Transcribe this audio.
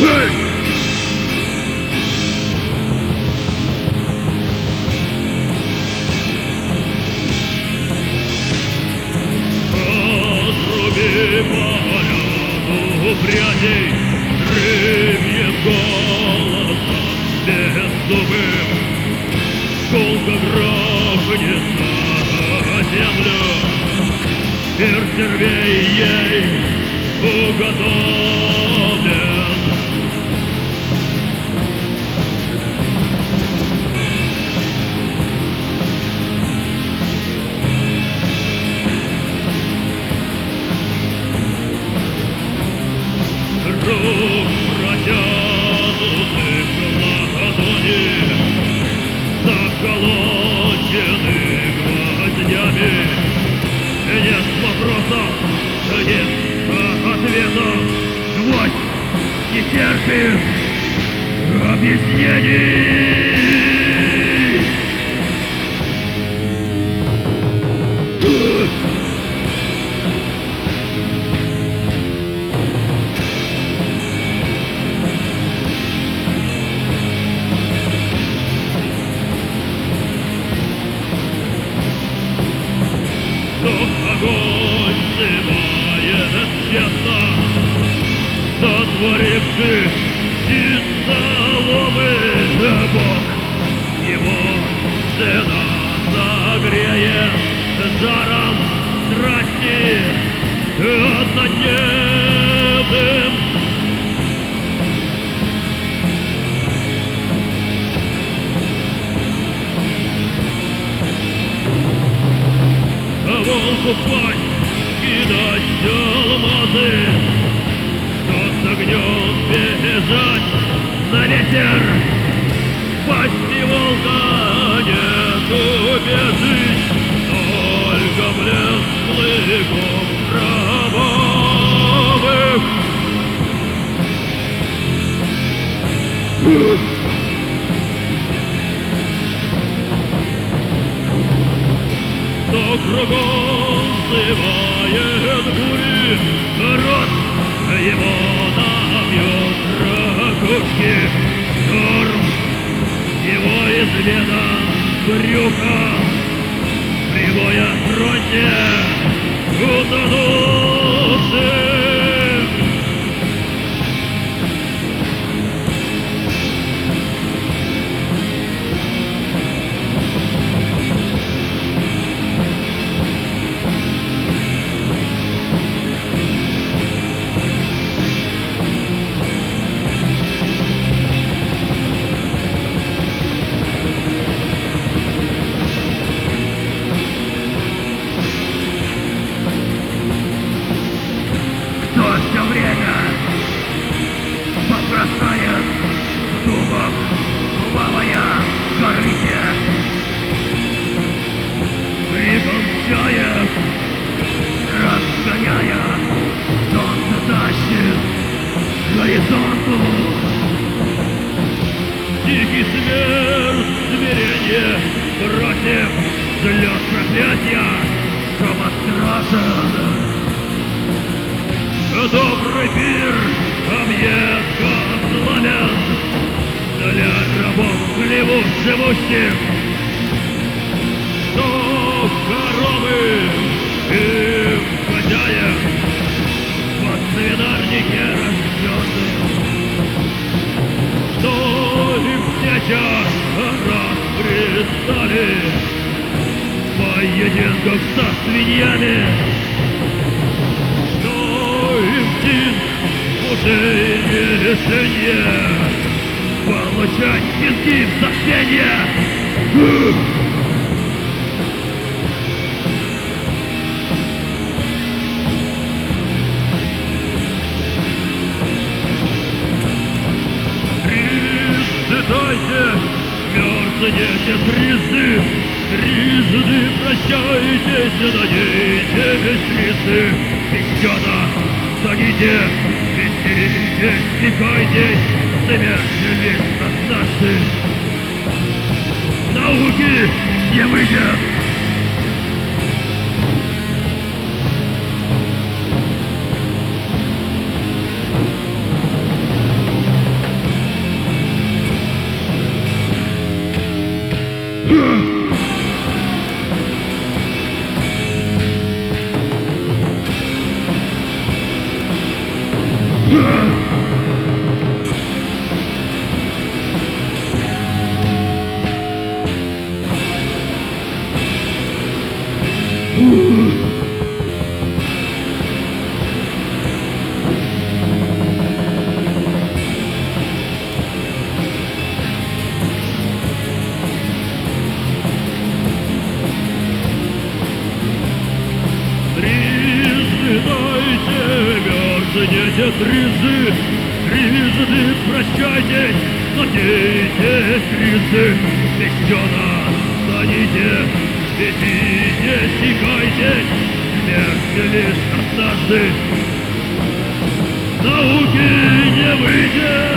Прядей рыбье голоса беззубым гулко грохнет на землю. Мир червей ей уготовлен. Рук протянутых ладони, заколочены гвоздями. Нет вопросов, нет ответов. Гвоздь не терпит объяснений. Огонь снимает честно сотворивший из соломы Бог. Его сына согреет жаром страсти однодневным. Волку пасть, кидать алмазы, кто с огнем бежать на ветер. Пасти волка нет убежить, только блеск клыков кровавых. То кругом сзывает бури, рот его набьет ракушки. Шторм его изведан брюха, прибоя фронте утонувшим. Бросает в зубах плавая корыте, криком чаек разгоняя, солнце тащит к горизонту. Дикий смерть, смирение против слез проклятия, шепот страшен. Добрый пир объедка славян для рабов в хлеву живущих. Что коровы и хозяев под свинарнике рожденных, что им птяча раз пристали в поединках со свиньями. Уже решение получать пинки в забвенье. Трижды мерзнете трижды, трижды прощайтесь, надейтесь лисы. Пищата садите, веселитесь, стекайтесь, замедлились однажды. Науки не выйдет. Мерзнете тризы, трижды прощайтесь, надейтесь, тризы, вещена, станите, бегите, стекайтесь, смерть лишь однажды, науки не выйдет.